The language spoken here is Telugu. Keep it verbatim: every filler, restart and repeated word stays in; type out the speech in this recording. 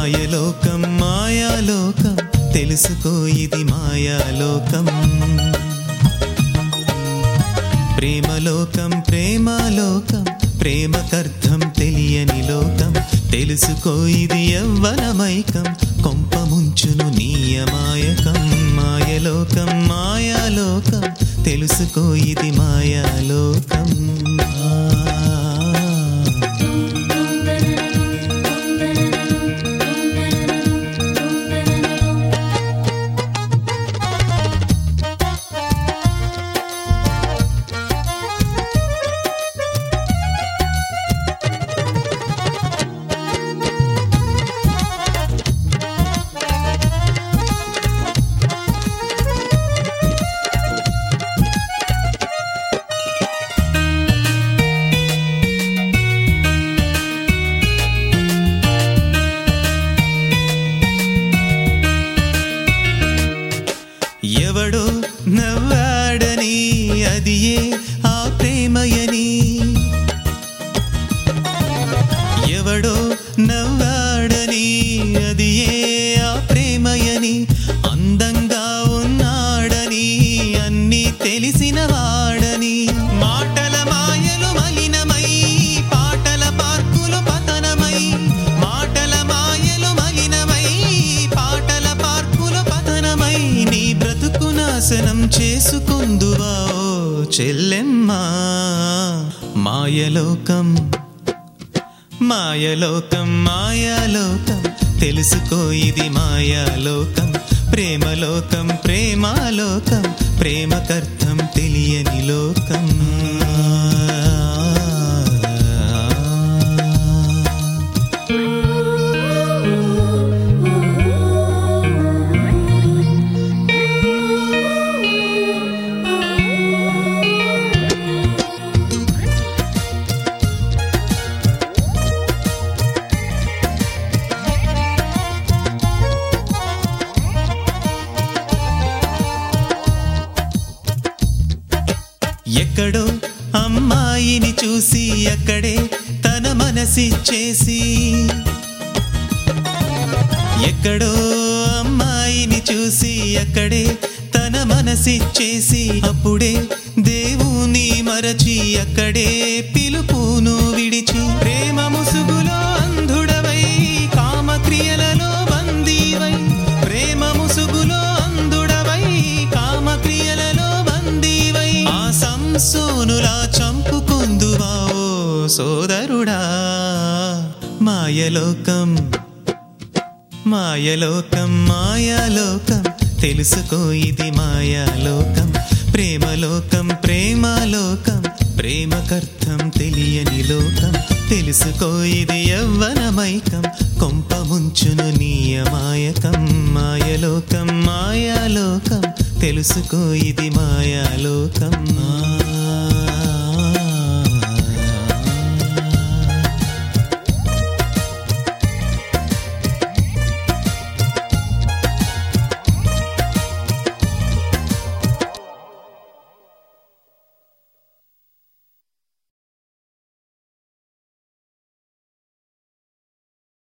మాయలోకం మాయాలోకం తెలుసుకో ఇది మాయాలోకం ప్రేమలోకం ప్రేమాలోకం ప్రేమకర్థం తెలియని లోకం తెలుసుకో ఇది యవ్వనమైకం కొంప ముంచును నీయమాయకం మాయలోకం మాయాలోకం తెలుసుకో ఇది మాయాలోకం ఎవడో నవ్వాడని అది ఏ ఆ ప్రేమయని ఎవడో నవ్వాడని అది ఏ ఆ ప్రేమయని అందంగా ఉన్నాడని అన్నీ తెలిసిన వాడని మాటల మాయలు మలినమై పాటల పార్కులు పతనమై మాటల మాయలు మలినమై పాటల పార్కులు పతనమై నీ బ్రతుకు నాశనం చేసుకుందువా ఓ చెల్లెమ్మా మాయలోకం మాయలోకం మాయాలోకం తెలుసుకో ఇది మాయాలోకం ప్రేమలోకం ప్రేమాలోకం ప్రేమకర్థం తెలియని లోకం ఎక్కడో అమ్మాయిని చూసి అక్కడే తన మనసిచ్చేసి ఎక్కడో అమ్మాయిని చూసి అక్కడే తన మనసిచ్చేసి అప్పుడే దేవుని మరచి అక్కడే పిలుపును విడిచి ప్రేమ ముసుగులో అంధుడవై కామక్రియలలో బందీవై ప్రేమ ముసుగులో అంధుడవై కామక్రియలలో బందీవై ఆ సంసోనులా చంపుకుందువా ఓ సోదరుడా మాయలోకం మాయలోకం మాయాలోకం తెలుసుకో ఇది మాయాలోకం ప్రేమలోకం ప్రేమాలోకం ప్రేమకర్థం తెలియని లోకం తెలుసుకో ఇది యవ్వనమైకం కొంప ముంచును నీయమాయకం మాయలోకం మాయాలోకం తెలుసుకో ఇది మాయాలోకం